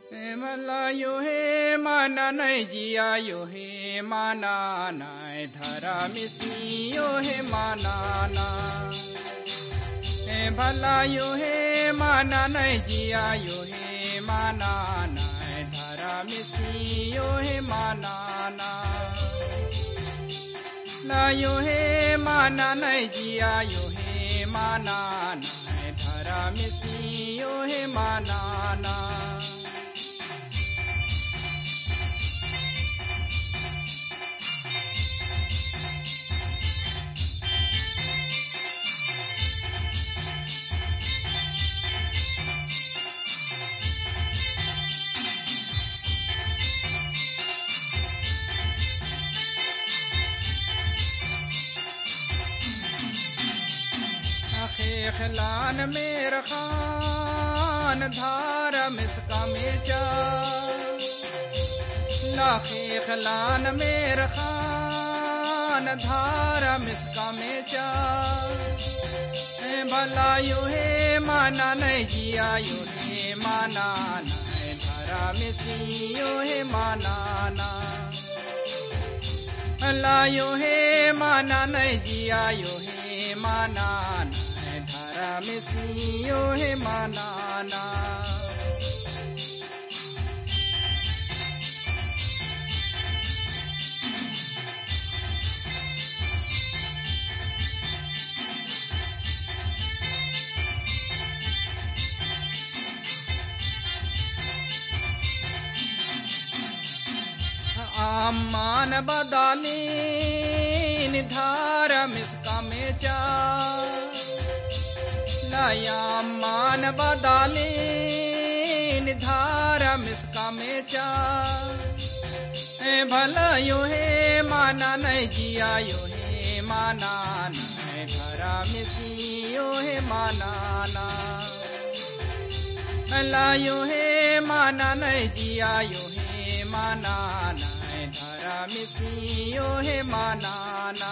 Mala yo he mana nai jia yo he mana nai dhara misi yo he mana na. Bala yo he mana nai jia yo he mana nai dhara misi yo he mana na. La yo he mana nai jia yo he mana nai dhara misi yo he mana na. खिलान मेर खान धारम इसका मेचा लाखे खिलान मेर खान धारम इसका मेचा भला यो हे माना नहीं जिया यो हे माना नहीं धारा मिसी यो हे माना ना भला यो हे माना नहीं जिया यो हे माना ना Misi yo he manana Amman badali nidhara miska mecha Layamman badali nidhara miska mecha Bhala yo he mana nai jiya yo he mana nai dhara misi yo he mana na Bhala yo he mana nai jiya yo he mana nai dhara misi yo he mana na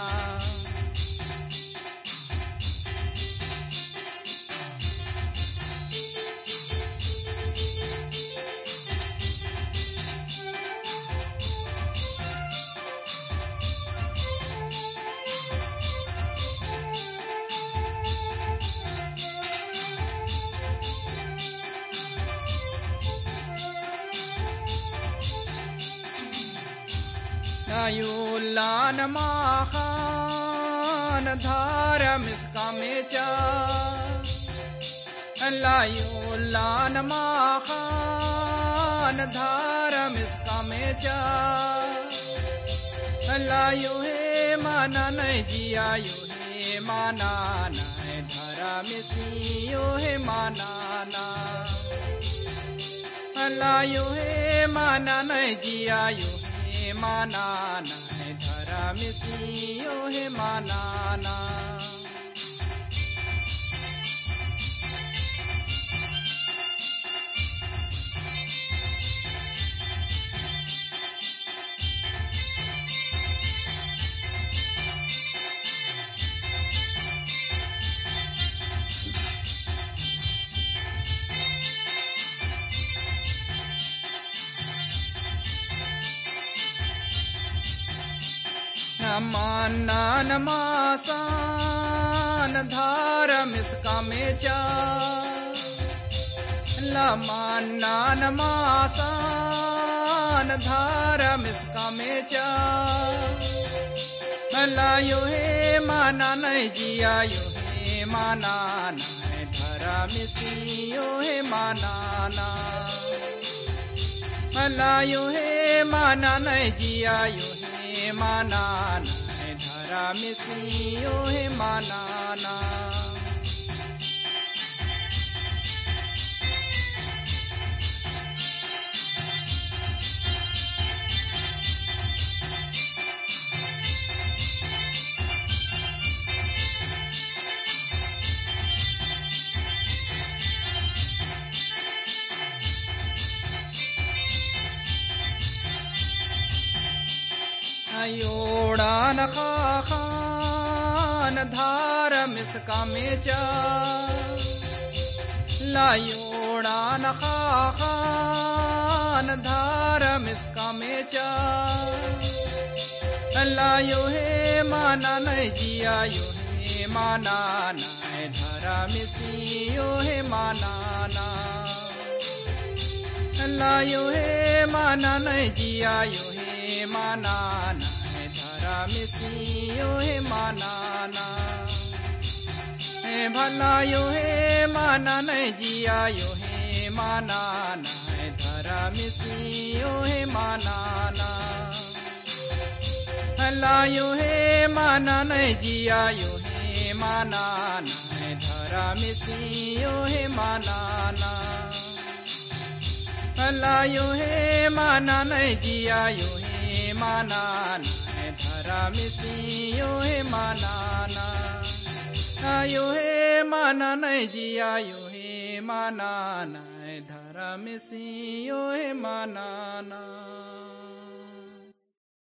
Yulan makhan dharam iska mecha La yulan makhan dharam iska mecha La yo he mana nai jiya yo he mana nai dhara misi yo he mana na La yo he mana nai jiya yo mana nai dhara misi yo he mana na Manan masan dharam iska mecha La manan masan dharam iska mecha La yo he mana nai jiya yo he mana nai dhara misi yo he mana na La yo he mana nai jiya yo he mana nai dhara misi yo he mana na Yodan khan dharam iska mecha La yodan khan मान धारम इसका मेचा अल्लाह यो है माना नहीं जिया यो है माना नहीं धर्म इसी यो है माना ना अल्लाह यो है माना नहीं जिया यो है माना नहीं धर्म इसी यो है माना ना भला यो है माना नहीं जिया यो है माना नहीं धर्म इसी यो है माना ना अल्लाह यो है माना नहीं जिया यो है माना नहीं धर्म इसी यो है माना ना अल्लाह यो है माना नहीं जिया यो है माना नहीं धर्म इसी यो है माना ना यो है माना नहीं जिया यो है माना नहीं धर्म इसी यो है माना ना।